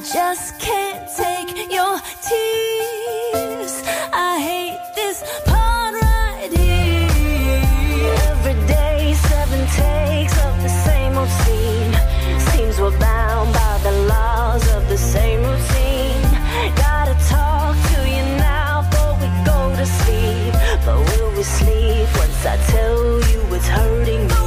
just can't take your tears. I hate this part right here. Every day, 7 takes of the same old scene. Seems we're bound by the laws of the same routine. Gotta talk to you now before we go to sleep. But will we sleep once I tell you it's hurting me?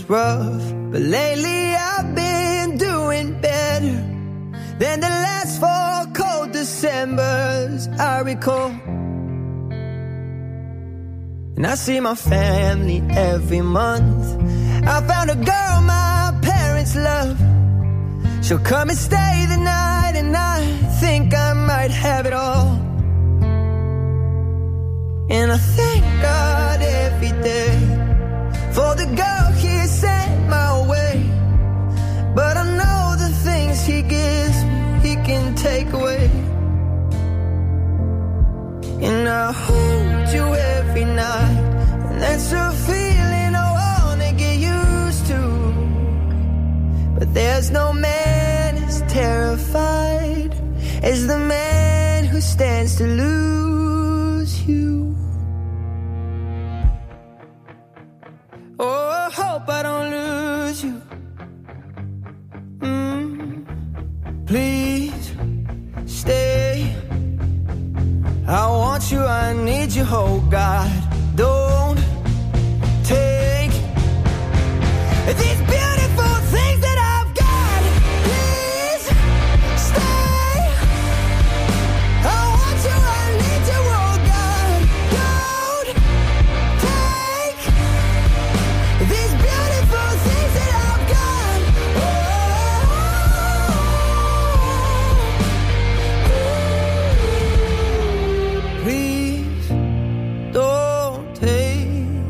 rough, but lately I've been doing better than the last 4 cold Decembers I recall. And I see my family every month. I found a girl my parents love. She'll come and stay the night, and I think I might have it all. And I thank God every day for the girl He sent my way. But I know the things He gives me, He can take away. And I hold you every night, and that's a feeling I wanna get used to. But there's no man as terrified as the man who stands to lose you. Oh, I hope I don't lose you. Please stay. I want you, I need you, oh God. Don't take these beautiful things that I've got. Please stay. I want you, I need you, oh God. Don't take these beautiful things that I've got. Please don't take.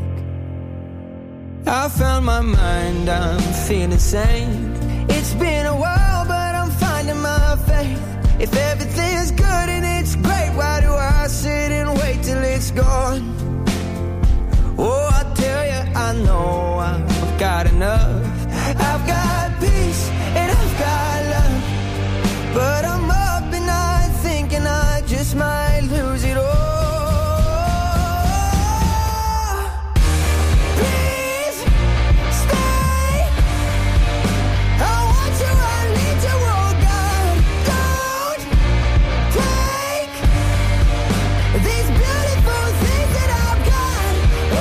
I found my mind, I'm feeling sane. It's been a while, but I'm finding my faith. If everything's good and it's great, why do I sit and wait till it's gone? Oh, I tell you, I know I've got enough. I've got peace and I've got love, but I'm up and night thinking I just might lose it all. Please stay. I want you, I need you, oh God. Don't take these beautiful things that I've got.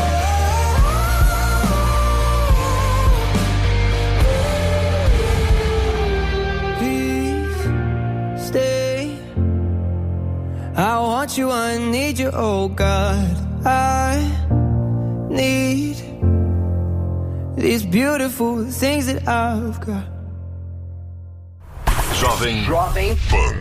Please stay. I want you, I need you, oh God. I need these beautiful things that I've got. Jovem Pan.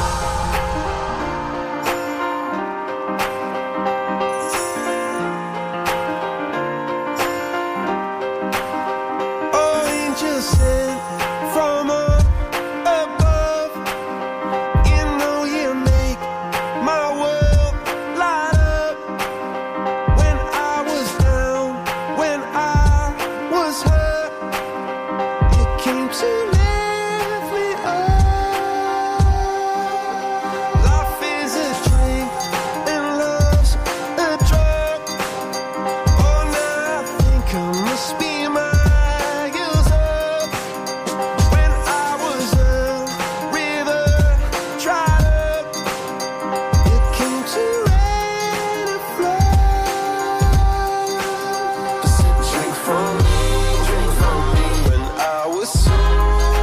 Oh, angels sent from up above. You know you make my world light up. When I was down, when I was hurt, you came to lift me up. Life is a drink and love's a drug. Oh, now I think I must be miles up. When I was a river dried up, you came to rain and flood. Drink from me when I was so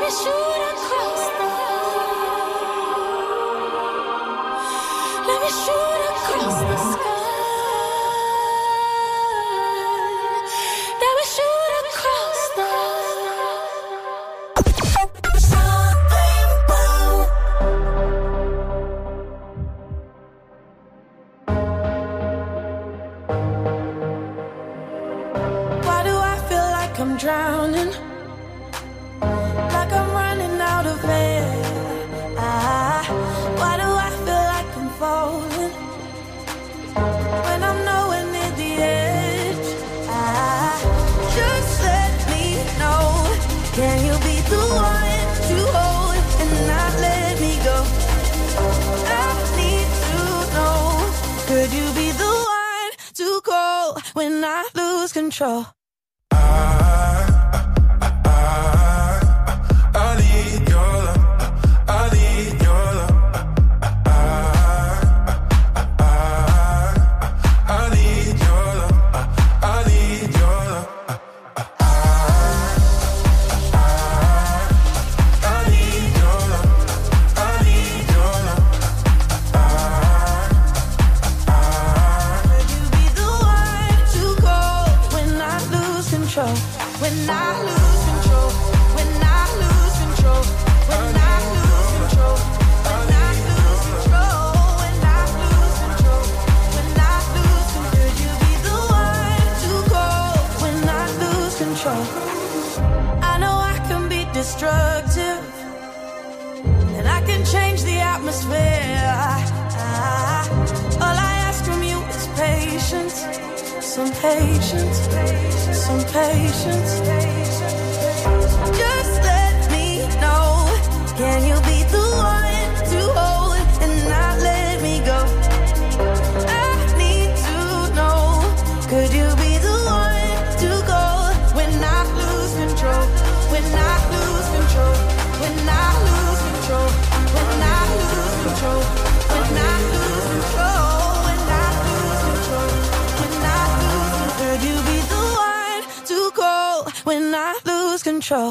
me shoot across the. Let me shoot across the sky. Let me shoot across the. Why do I feel like I'm drowning? Like I'm running out of air. Why do I feel like I'm falling when I'm nowhere near the edge? Just let me know. Can you be the one to hold and not let me go? I need to know. Could you be the one to call when I lose control? When I lose control, when I lose control, when I lose control, when I lose control, when I lose control, when I lose control, could you be the one to call when I lose control? I know I can be destructive, and I can change the atmosphere. All I ask from you is patience. Some patience, some patience. Just let me know. Can you be the one to hold and not let me go? I need to know. Could you be the one to go when I lose control? When I lose control? When I lose control? When I lose control? When I lose control? Could you be the one to call when I lose control?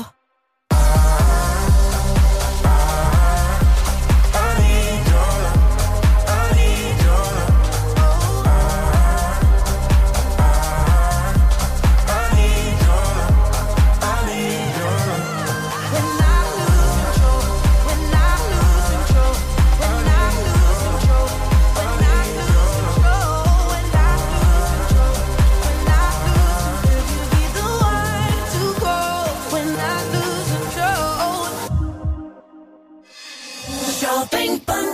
Bing bang.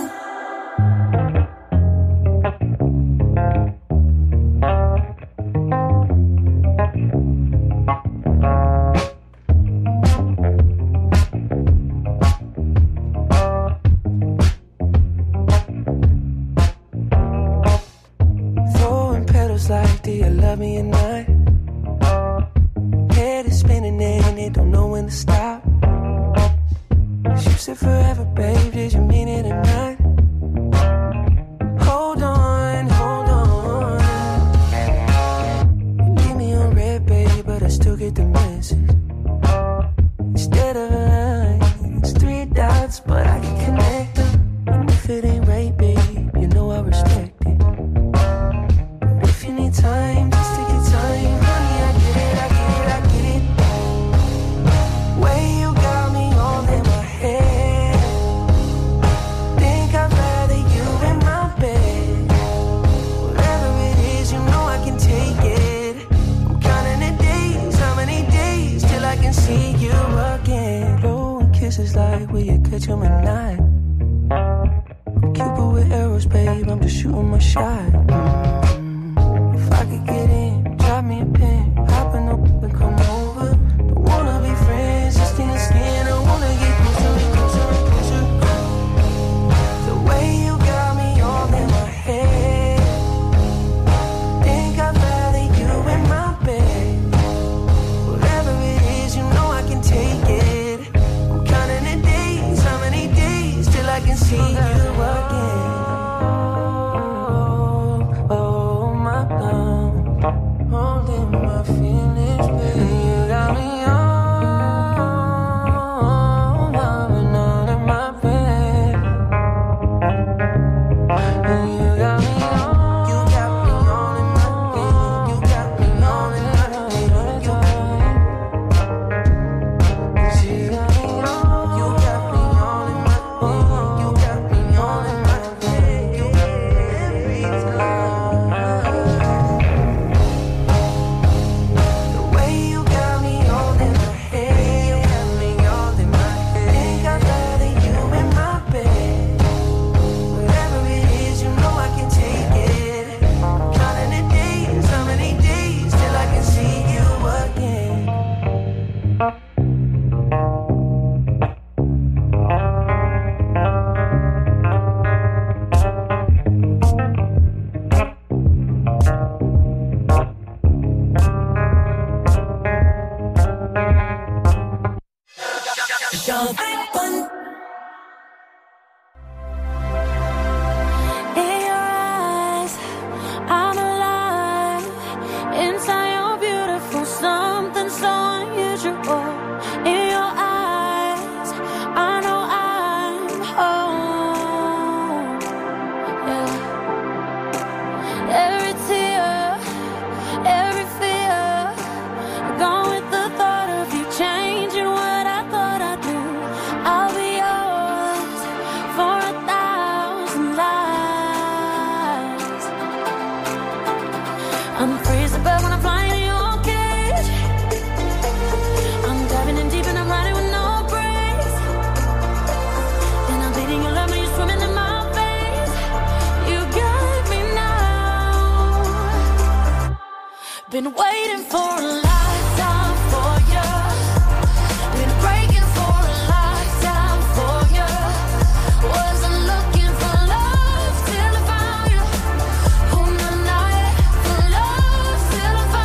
Throwing petals like, do you love me or not? Head is spinning and it don't know when to stop. You said forever, babe, did you mean it or not? Hold on, hold on. You leave me on red, babe, but I still get the message. Instead of a line, it's 3 dots, but I can connect them. And if it ain't right, babe, you know I respect it. But if you need time, just take your time. Honey, I get it, I get it, I get it. Way you got me all in my head. Think I'd rather you in my bed. Whatever it is, you know I can take it. I'm counting the days, how many days till I can see you again. Blowing kisses like, will you catch 'em at night? I'm Cupid with arrows, babe, I'm just shooting my shot. If I could get in, drop me a pin, hop in the and come over. Don't wanna be friends, just in the skin. I wanna get closer and closer and closer. The way you got me all in my head. Think I'd rather you in my bed. Whatever it is, you know I can take it. I'm counting the days, how many days till I can see you again. Oh, oh. Jovem Pan. In your eyes, I'm alive. Inside you're beautiful, something so unusual. In your eyes, I know I'm home. Yeah. Every tear, every fear, gone with the thought of you changing what I thought I'd do. I'll be yours for 1,000 lives. I'm free as a bird when I'm flying in your cage. I'm diving in deep and I'm riding with no brakes. And I'm bleeding your love when you're swimming in my face. You got me now. Been waiting for a lifetime for you. Been breaking for a lifetime for you. Wasn't looking for love till I found you. Oh, no, not yet for love till I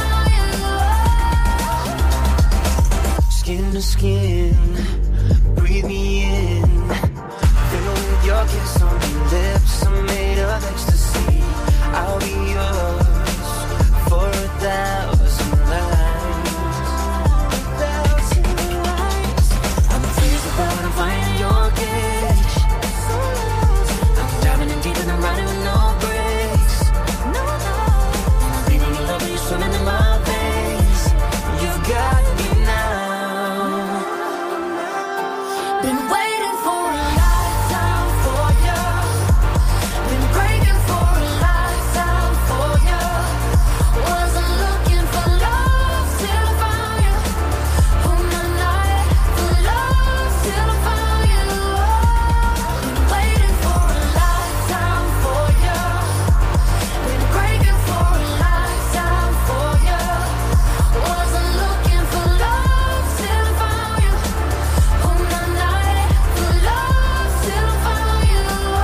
found you. Skin to skin, breathe me in. Fill with your kiss on your lips, I'm made of ecstasy. I'll be yours for 1,000 lives. 1,000 lives. I'm free as a bird when I'm flying in your cage. I'm diving in deep and I'm riding with no brakes. No, no. And I'm bleeding your love when you're swimming in my face. You've got me now. Been waiting for a lifetime for you. Been breaking for a lifetime for you. Wasn't looking for love till I found you. Oh, no, not yet for love till I found you. Been waiting for a lifetime for you. Been breaking for a lifetime for you. Wasn't looking for love till I found you. Oh, no, not yet for love till I found you.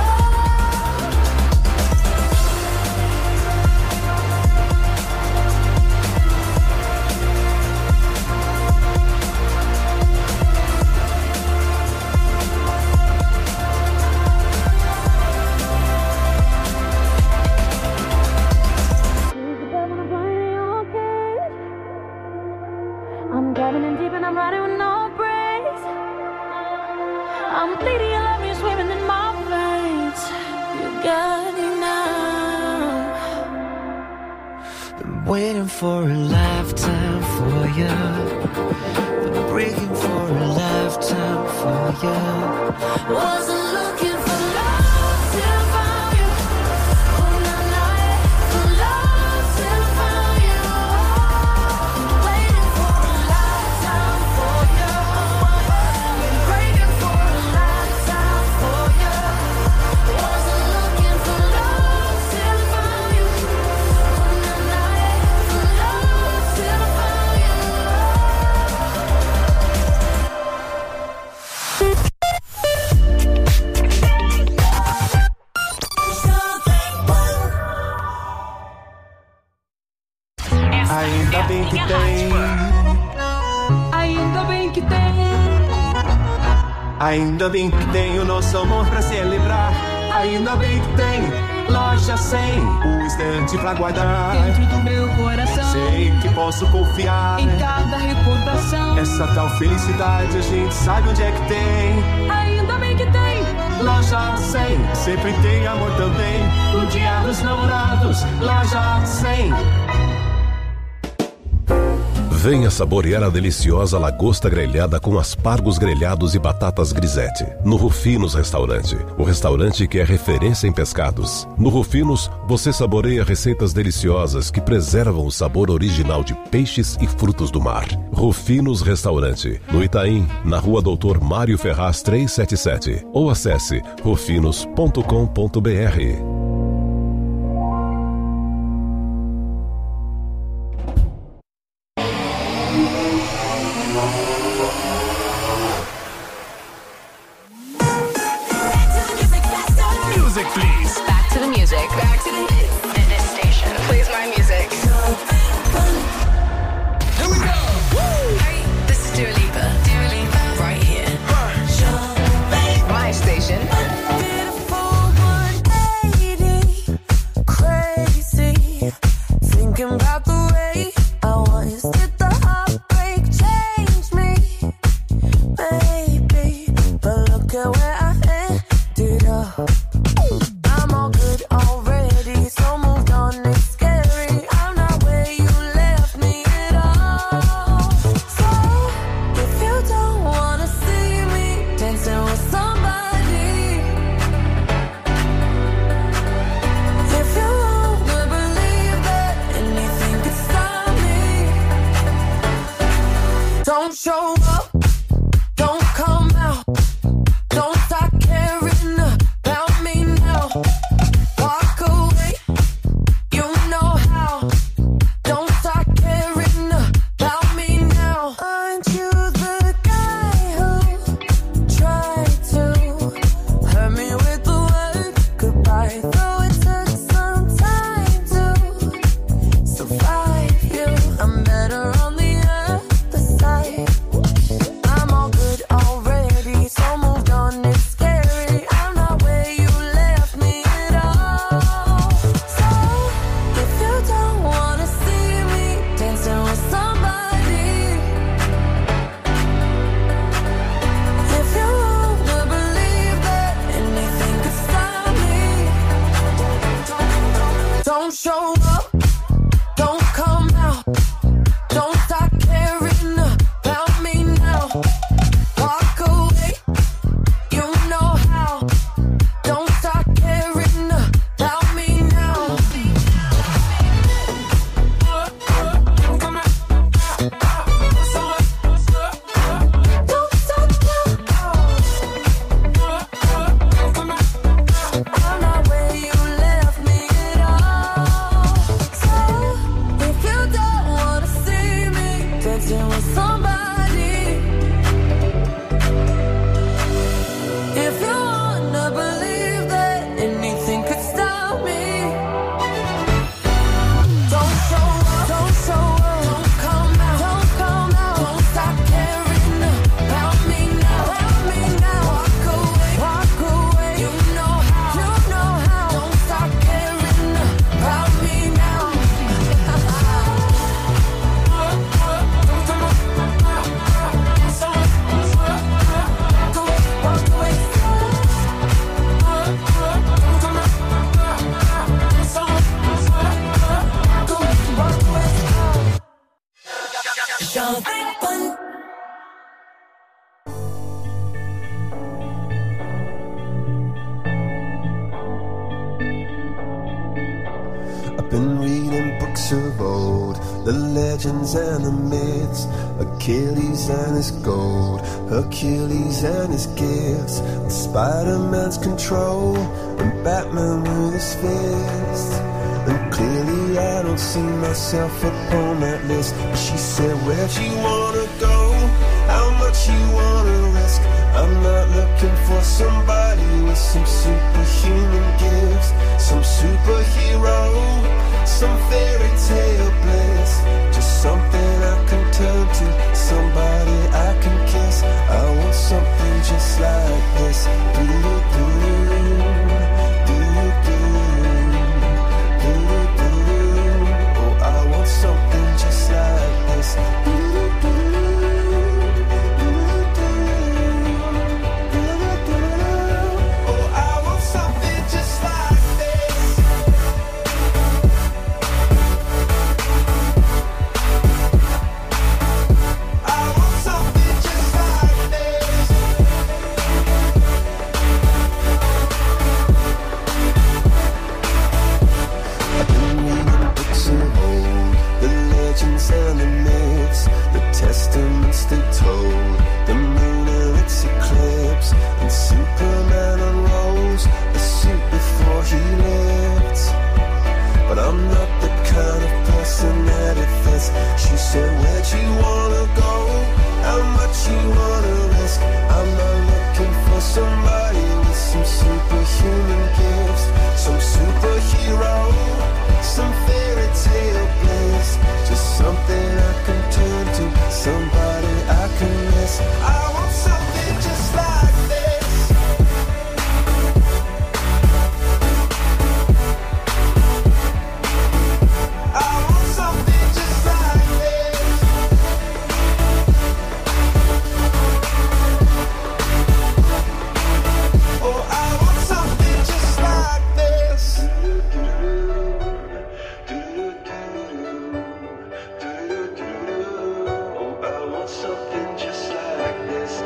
I'm diving in deep and I'm riding with no brakes. I'm bleeding your love, you're swimming in my veins. You got me now. Been waiting for a lifetime for you. Been breaking for a lifetime for you. Wasn't looking for love till I found you. Oh, no, not yet for love till I found you. Waiting for a lifetime for you. Been breaking for a lifetime for you. Wasn't looking for love till I found you. Oh, no, not yet for love till I found you. Ainda bem que tem. Ainda bem que tem. Ainda bem que tem o nosso amor pra celebrar. Ainda bem que tem Loja 100, o instante pra guardar. Dentro do meu coração, sei que posso confiar em cada recordação. Essa tal felicidade a gente sabe onde é que tem. Ainda bem que tem Loja 100, sempre tem amor também. No dia dos namorados, Loja 100. Venha saborear a deliciosa lagosta grelhada com aspargos grelhados e batatas grisete. No Rufinos Restaurante, o restaurante que é referência em pescados. No Rufinos, você saboreia receitas deliciosas que preservam o sabor original de peixes e frutos do mar. Rufinos Restaurante, no Itaim, na Rua Doutor Mário Ferraz 377. Ou acesse rufinos.com.br. Music, please. Back to the music. Back to the hits. And this station plays my music. Here we go. Hey, this is Dua Lipa. Dua Lipa. Right here. show up, don't come out, don't start caring about me now. Walk away, you know how. Don't start caring about me now. Aren't you the guy who tried to hurt me with the word goodbye? Though it took some time to survive you, I'm better on the other side. I'm all good already, so moved on, it's scary. I'm not where you left me at all. So if you don't wanna see me dancing with somebody, if you wanna believe that anything could stop me, don't show up, don't come out, don't start caring about me now. Walk away, you know how. Don't start caring about me now. Don't start I'm not where you left me at all. So if you don't wanna see me dancing with somebody, if you wanna believe that anything could stop me, don't show up, don't come out, don't stop caring about me now, walk away, you know how, don't stop caring about me now. Walk away. I've been reading books of old, the legends and the myths, Achilles and his gold, Hercules and his gifts, and Spider-Man's control, and Batman with his fist. And clearly I don't see myself upon that list. But she said, where'd you wanna go? How much you wanna risk? I'm not looking for somebody with some superhuman gifts, some superhero, some fairy tale bliss, just something I can turn to, somebody I can kiss. I want something just like this. Oh, I want something just like this. Oh, I want something just like this. I want something just like this. I've been reading books of old, the legends and the myths, the testaments they told, the moon and its eclipse, and Superman unrolls the suit before he lived. But I'm not the kind of person that it fits. She said, where'd you wanna go? How much you wanna risk? I'm not looking for somebody with some superhuman gifts, some superhero, some fairy tale bliss, just something I can turn to, somebody I can miss. I want something just like this. I want something just like this. Oh, I want something just like this. Oh, I want something just like this.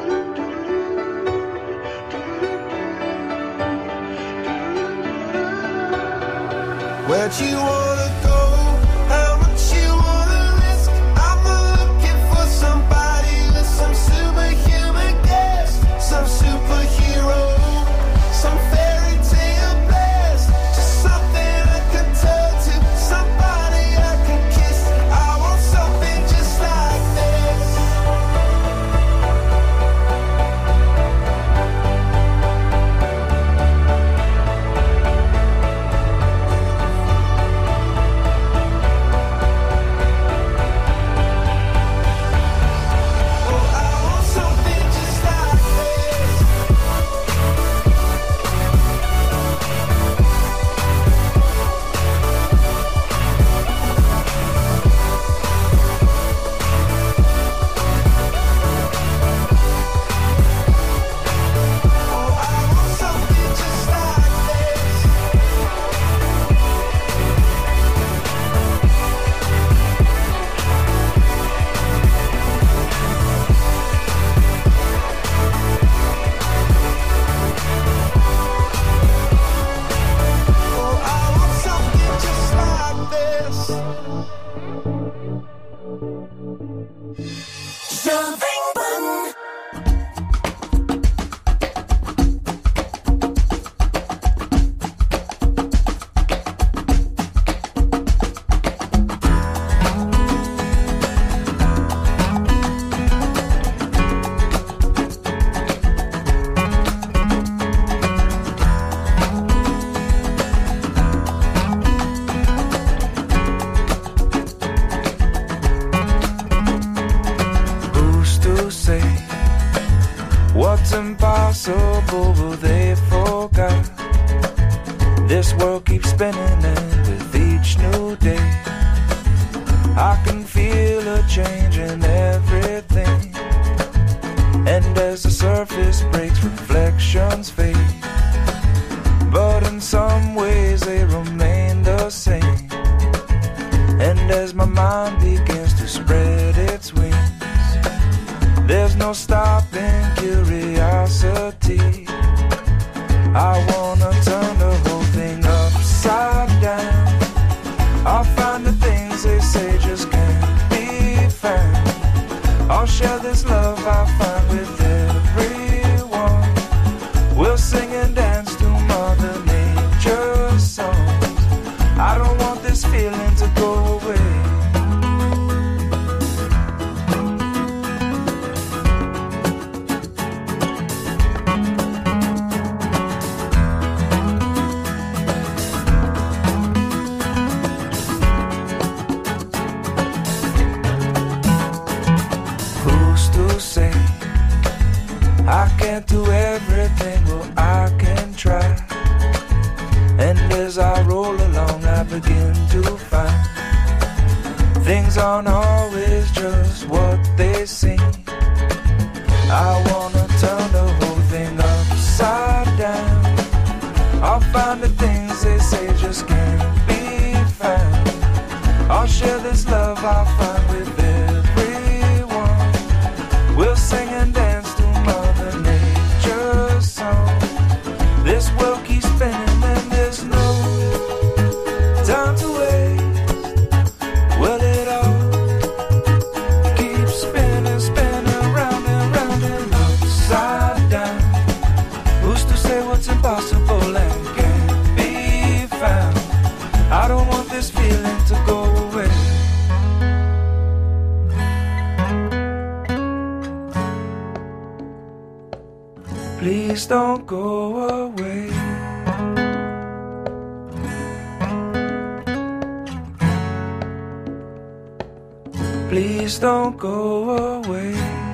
Where'd you wanna go? How much you wanna risk? I'm not looking for somebody impossible, but they forgot. This world keeps spinning, and with each new day I can feel a change in everything. And as the surface breaks, reflections fade, but in some ways they remain the same. And as my mind begins to spread its wings, there's no stopping curiosity. I wanna turn the whole thing upside down. I'll find the things they say just can't be found. I'll share this love I find with everyone. We'll sing and dance to Mother Nature's songs. I don't want this feeling to go away. I can't do everything, well I can try. And as I roll along I begin to find things aren't always just what they seem. I wanna turn the whole thing upside down. I'll find the things they say just can't be found. I'll share this love I find with everyone. We'll sing and dance to Mother Nature's song. This world keeps spinning and there's no time to waste. Well, it all keeps spinning, spinning round and round and upside down. Who's to say what's impossible and can't be found? I don't want this feeling to go away. Please don't go away. Please don't go away.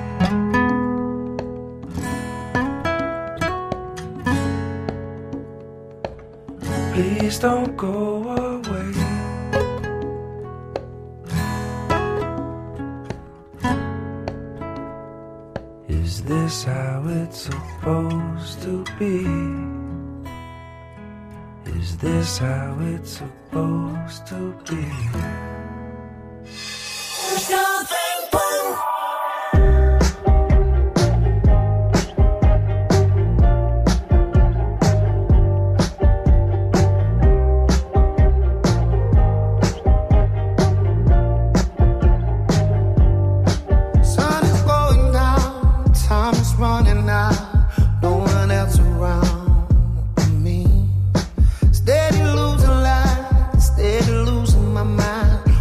Please don't go away. Is this how it's supposed to be? Is this how it's supposed to be? Something boom. Sun is going down, time is running out, no one else around me. Steady losing light, steady losing my mind.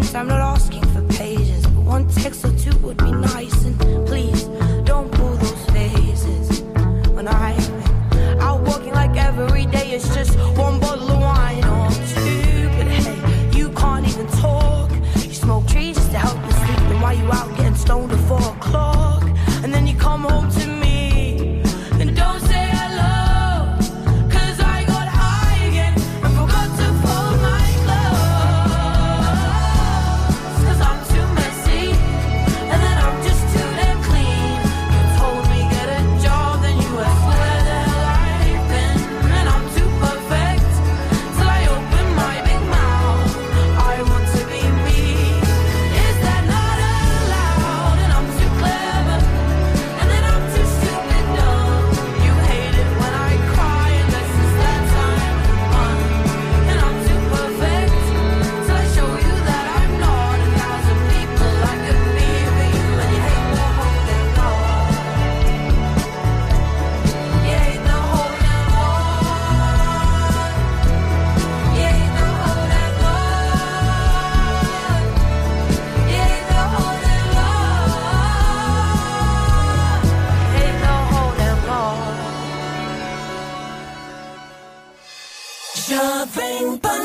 text, I'm not asking for pages, but one text or two would be nice. And please, don't pull those faces when I'm out walking like every day it's just one bottle of wine or two. But hey, you can't even talk. You smoke trees just to help you sleep. Then why you out getting stoned at 4 o'clock? And then you come home to me and don't say hello, 'cause I got high again and forgot to fold my clothes. 'Cause I'm too messy and then I'm just too damn clean. You told me get a job, then you asked where the hell I've been. And I'm too perfect till I open my big mouth. I want to be me. Is that not allowed? And I'm too clever and then I'm too stupid dumb. You hate it when I cry unless it's that time fun. And I'm too perfect till I show you that I'm not. 1,000 people I could be for you, and you hate the whole damn lot. You hate the whole damn lot. You hate the whole damn lot. You hate the whole damn lot. Hate the whole damn lot. Shoving bun.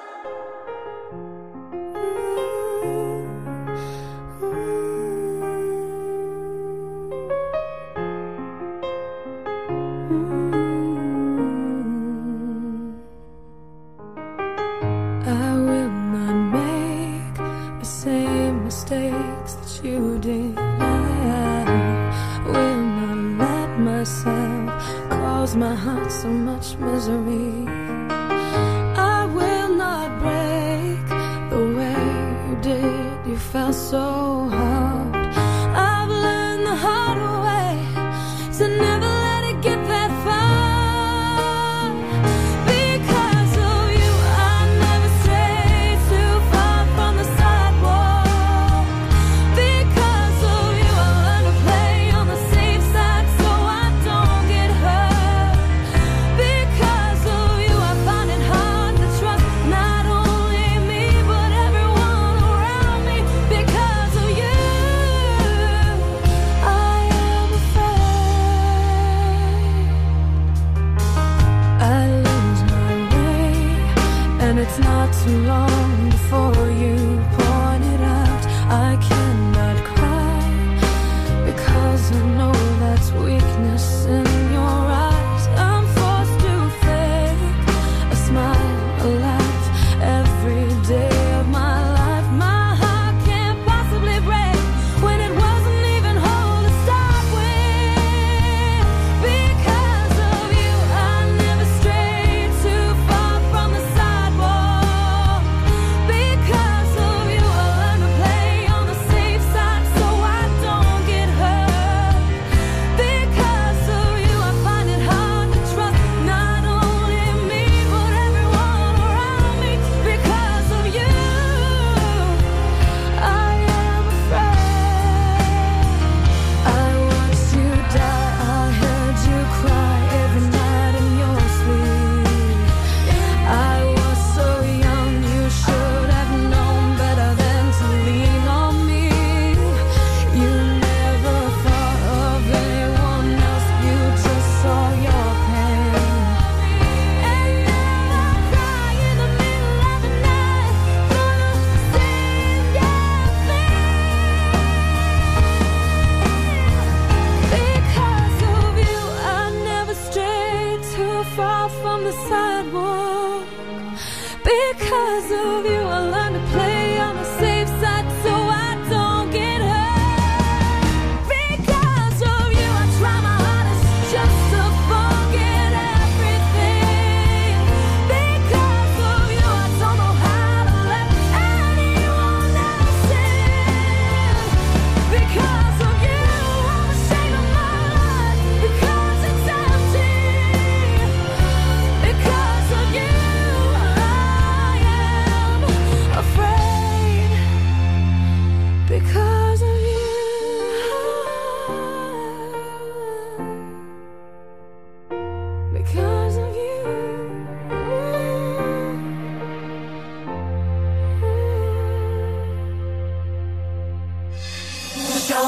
I will not make the same mistakes that you did. I will not let myself cause my heart so much misery. I will not break the way you did. You felt so hard. I've learned the hard way to never let it get that far. Because of you, I never strayed too far from the sidewalk. Because of you, I learned to play on the safe side so I don't get hurt. Because of you, I find it hard to trust not only me but everyone around me. Because of you.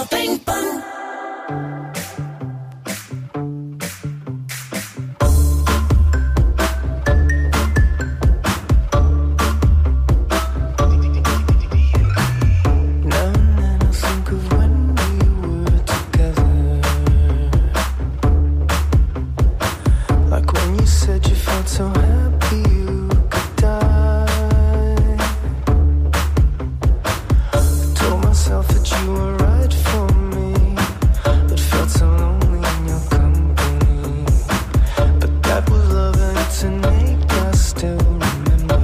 Jovem Pan. So happy you could die. I told myself that you were right for me, but felt so lonely in your company. But that was love and it's innate, I still remember.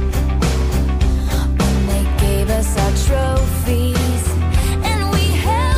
Trophies, and we held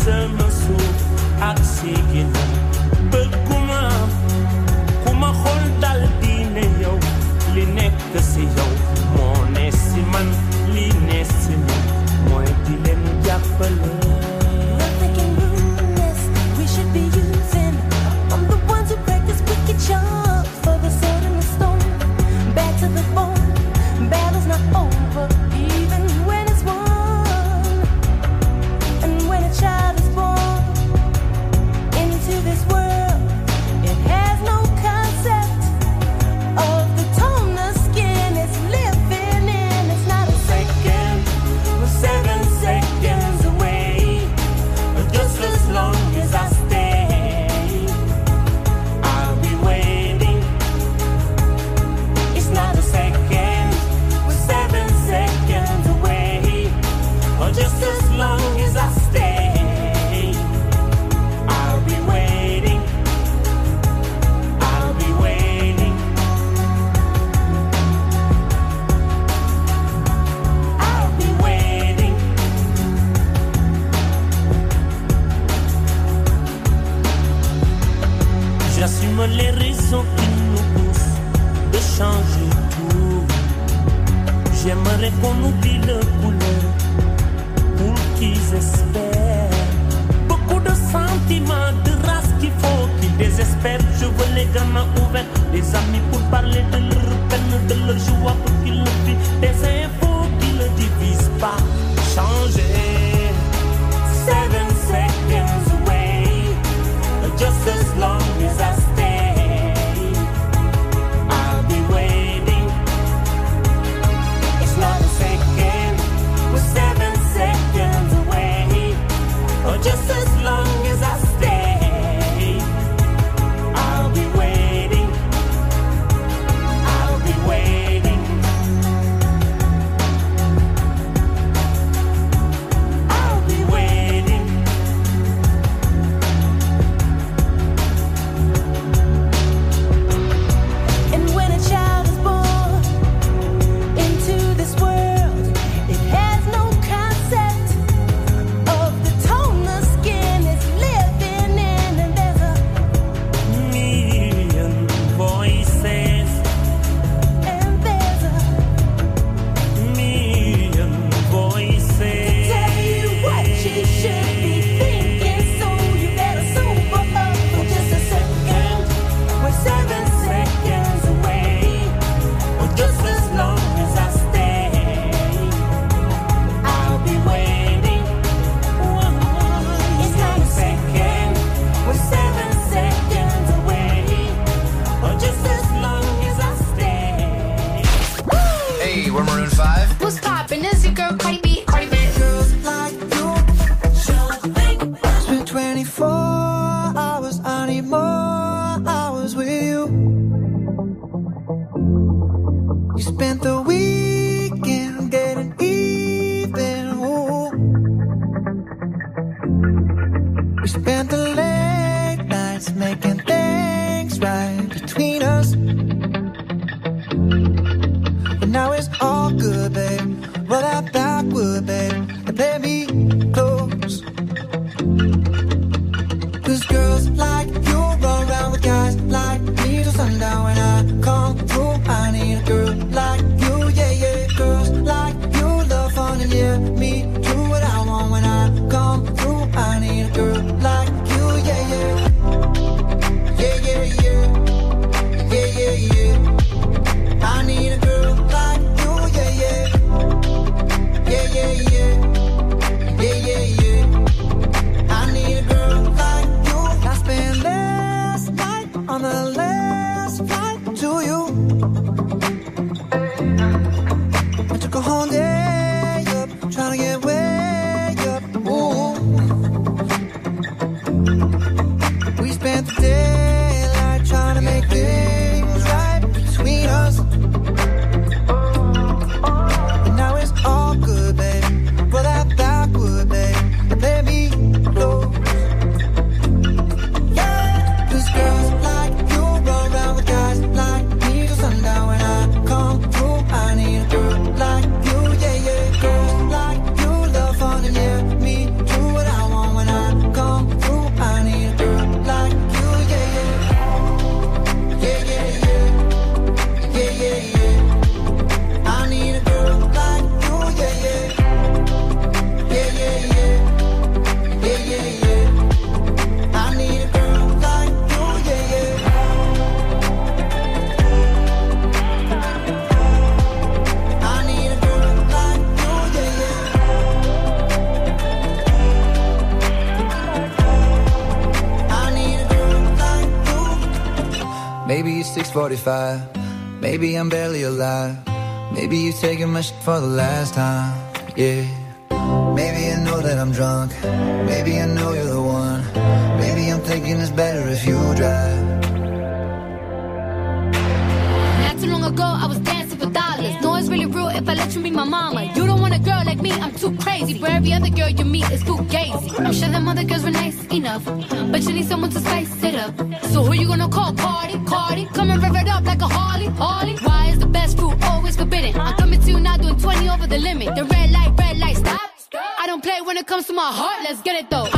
sama suuf ak siginam bëgguma ku ma xool dal di ne yow li nekk si yow moo ne si man li ne si man mooy di leen jàppale. Nothing can ruin this. We should be using. I'm the ones who practice wicked charms for the sword and the stone. Back to the bone. Battle's not over, even when it's won. And when a child is born into this world, it has no concept of the tone the skin it's living in. It's not a second, we're 7 seconds away. Just as long as I stay, I'll be waiting. It's not a second, we're 7 seconds away. Or just as long as I stay, I'll be waiting. I'll be waiting. I'll be waiting. J'assume les raisons qui nous poussent de changer tout. J'aimerais qu'on oublie le couleur pour qu'ils espèrent. Beaucoup de sentiments, de race qu'il faut qu'ils désespèrent. Je veux les gamins ouverts, les amis pour parler de leur peine, de leur joie pour qu'ils le vivent. Des infos qui ne divisent pas. Changer. 7 seconds away. Just as long as I stay, I'll be waiting. It's not a second, we're 7 seconds away. Or just as long as I stay, I'll be waiting. I'll be waiting. I'll be waiting. And when a child is born into this world, it has no concept of the tone the skin is living in. And there's a million voices. And there's a million voices. To tell you what you should be thinking, so you better sober up for just a second. We're 7 seconds away, or just as long as I stay, I'll be waiting. It's not a second, we're 7 seconds away, or just as long as I stay. Hey, we're Maroon 5. What's poppin'? Is your girl Cardi B? Cardi B. Girls like you, spend 24 hours, I need more hours with you. You spent the weekend getting even, ooh. We spent the late nights making things right between us. But now it's all good, babe. Roll that backward, babe, and play me close. 'Cause girls like you run around with guys like me till sundown. When I come through, I need a girl like you, yeah, yeah. Girls like you love fun and yeah, me do what I want. When I come through, I need a girl like you, yeah, yeah. Yeah, yeah, yeah. Maybe it's 6:45. Maybe I'm barely alive. Maybe you taking my shit for the last time. Yeah. Maybe I know that I'm drunk. Maybe I know you're the one. Maybe I'm thinking it's better if you drive. Not too long ago, I was dancing for dollars. No, it's really real if I let you be my mama. You don't want a girl like me, I'm too crazy. But every other girl you meet is too gazy. I'm sure them other girls were nice enough, but you need someone to spice it up. So who you gonna call? Cardi? Come and rev it up like a Harley? Why is the best fruit always forbidden? I'm coming to you now doing 20 over the limit. The red light, stop. I don't play when it comes to my heart, let's get it though.